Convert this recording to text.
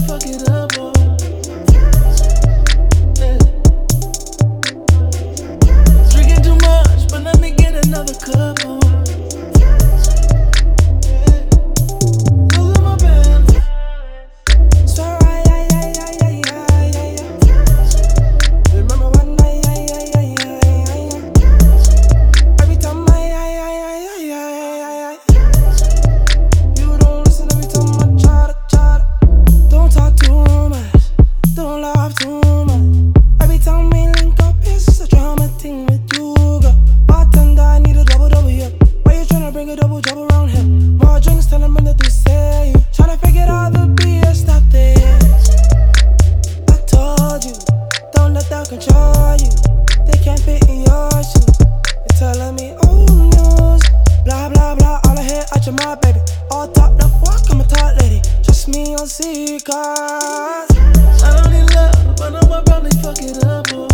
fuck it up, oh. Yeah. Drinking too much, but let me get another cup, oh. Control you, they can't fit in your shoes. You're telling me old news, blah blah blah. All I hear out your mouth, baby. All talk the fuck, I'm a talk lady. Trust me on secrets. I don't need love, but I know my brownie fuck it up, boy.